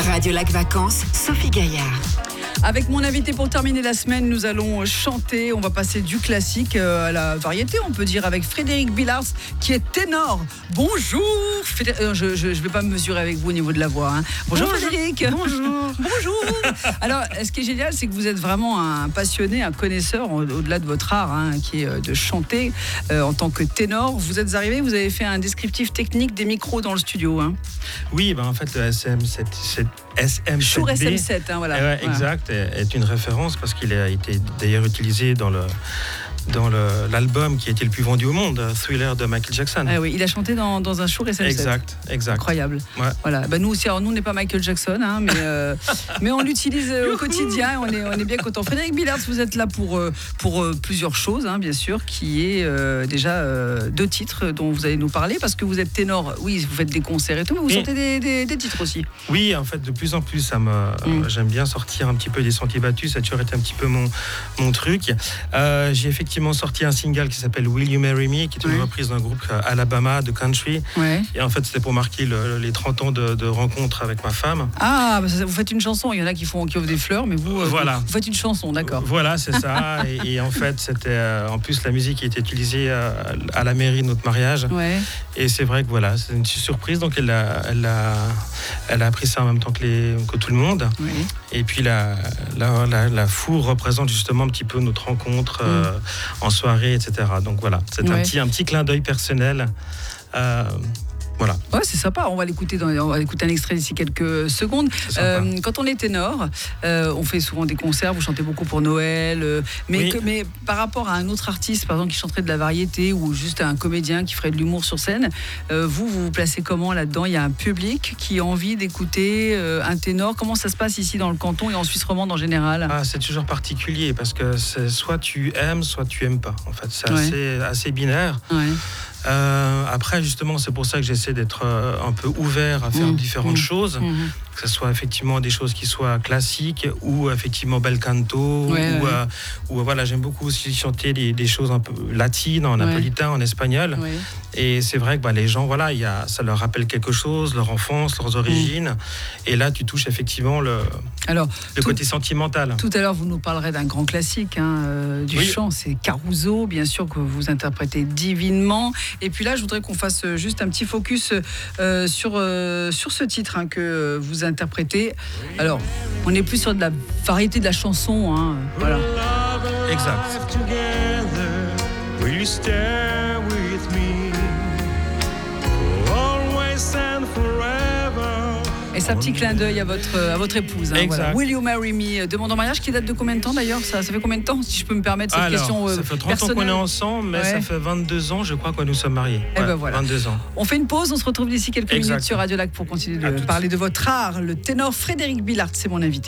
Radio Lac Vacances, Sophie Gaillard. Avec mon invité pour terminer la semaine, nous allons chanter. On va passer du classique à la variété, on peut dire, avec Frédéric Billartz, qui est ténor. Bonjour. Je ne vais pas me mesurer avec vous au niveau de la voix. Hein. Bonjour Frédéric. Bonjour. Bonjour. Alors, ce qui est génial, c'est que vous êtes vraiment un passionné, un connaisseur, au-delà de votre art, hein, qui est de chanter en tant que ténor. Vous êtes arrivé, vous avez fait un descriptif technique des micros dans le studio. Hein. Oui, en fait, le SM7B. Shure SM7, hein, voilà. Exact, est une référence parce qu'il a été d'ailleurs utilisé dans l'album qui a été le plus vendu au monde, Thriller de Michael Jackson. Ah oui, il a chanté dans un Shure SM7. Exact. Incroyable. Ouais. Voilà. Nous aussi, alors nous, on n'est pas Michael Jackson, hein, mais on l'utilise au quotidien. On est bien content. Frédéric Billartz, vous êtes là pour plusieurs choses, hein, bien sûr, qui est déjà 2 titres dont vous allez nous parler, parce que vous êtes ténor. Oui, vous faites des concerts et tout, mais vous chantez des titres aussi. Oui, en fait, de plus en plus, j'aime bien sortir un petit peu des sentiers battus. Ça a toujours été un petit peu mon truc. J'ai effectivement sorti un single qui s'appelle Will You Marry Me, qui est une reprise d'un groupe Alabama de country. Ouais. Et en fait, c'était pour marquer les 30 ans de rencontre avec ma femme. Ah, vous faites une chanson. Il y en a qui offrent des fleurs, mais vous faites une chanson, d'accord. Voilà, c'est ça. et en fait, c'était en plus la musique qui était utilisée à la mairie de notre mariage. Ouais. Et c'est vrai que voilà, c'est une surprise. Donc elle a appris ça en même temps que tout le monde. Oui. Et puis la four représente justement un petit peu notre rencontre en soirée, etc. Donc voilà, c'est un petit clin d'œil personnel. Voilà. Ouais, c'est sympa. On va l'écouter un extrait d'ici quelques secondes. Quand on est ténor, on fait souvent des concerts. Vous chantez beaucoup pour Noël, mais par rapport à un autre artiste, par exemple, qui chanterait de la variété ou juste un comédien qui ferait de l'humour sur scène, vous placez comment là-dedans? Il y a un public qui a envie d'écouter un ténor. Comment ça se passe ici dans le canton et en Suisse romande en général? C'est toujours particulier parce que c'est soit tu aimes, soit tu aimes pas. En fait, c'est assez binaire. Ouais. Après, justement, c'est pour ça que j'essaie d'être un peu ouvert à faire différentes choses, que ce soit effectivement des choses qui soient classiques ou effectivement bel canto, ou voilà, j'aime beaucoup aussi chanter des choses un peu latines, en napolitain, en espagnol. Ouais. Et c'est vrai que les gens, voilà, ça leur rappelle quelque chose, leur enfance, leurs origines. Et là, tu touches effectivement le côté sentimental. Tout à l'heure, vous nous parlerez d'un grand classique du chant, c'est Caruso, bien sûr, que vous interprétez divinement. Et puis là, je voudrais qu'on fasse juste un petit focus sur ce titre que vous interprétez. Alors, on est plus sur de la variété de la chanson. Voilà. Exact. Et ça, petit clin d'œil à votre épouse. Voilà. Will You Marry Me, demande en mariage qui date de combien de temps d'ailleurs? Ça fait combien de temps, si je peux me permettre cette question ça fait 30 ans qu'on est ensemble, mais ça fait 22 ans, je crois, que nous sommes mariés. Voilà. 22 ans. On fait une pause, on se retrouve d'ici quelques minutes sur Radio Lac pour continuer de parler de votre art. Le ténor Frédéric Billartz, c'est mon invité.